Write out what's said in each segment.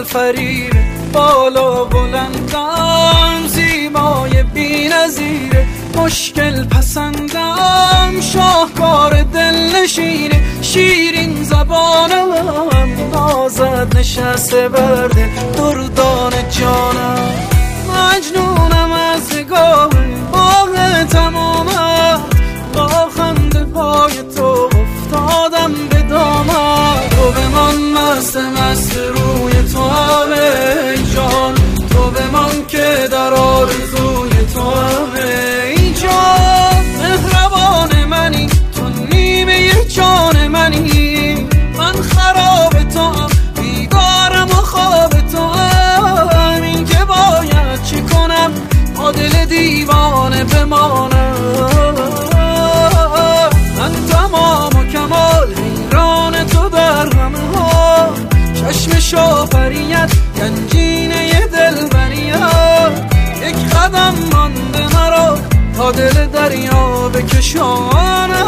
فریبه، بالا بلندم زیبای بی‌نظیره، مشکل پسندم شاهکار دلنشینه، شیرین زبانم نازد نشسته بر دل دردان جانم، مجنونم از نگاه باغ تمامم، با خنده پای تو افتادم به دامم، تو بمان مست مست روی تو ای جان، تو بمان که در آرزوی تو ای جان، مهربان منی تو نیمه جان منی، من خراب تو هم بیگارم و خواب تو هم، این که باید چی کنم با دل دیوانه بمانم، من تمام و کمال حیران تو در همه ها، چشم شافریت گنجینه دلبریت، یک قدم مانده مرا تا دل دریا بکشانم.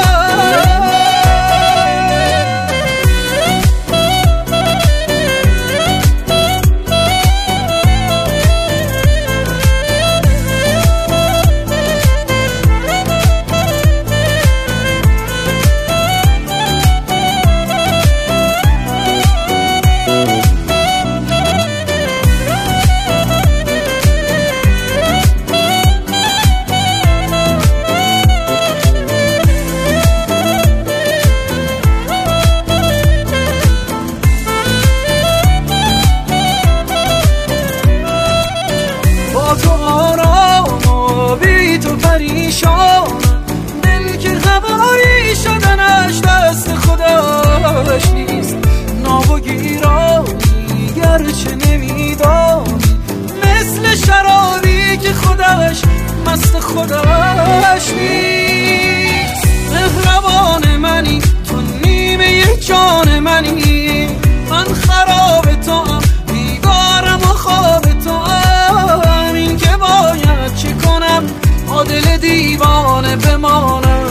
دل که هوایی شدنش دست خودش نیست، ناب و گیرانی گرچه نمیدانی، مثل شرابی که خودش مست خودش نیست، مهربان منی تو نیمه جان منی، من خراب تو هم بیگارم و خواب تو هم، این که باید چی کنم با دل دیوانه بمانم،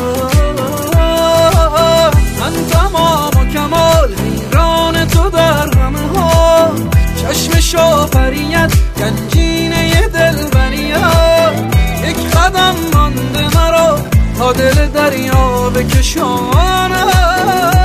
من تمام و کمال حیران تو در همه ها، چشم شافریت گنجینه دلبریت، یک قدم مانده مرا تا دل دریا بکشانم.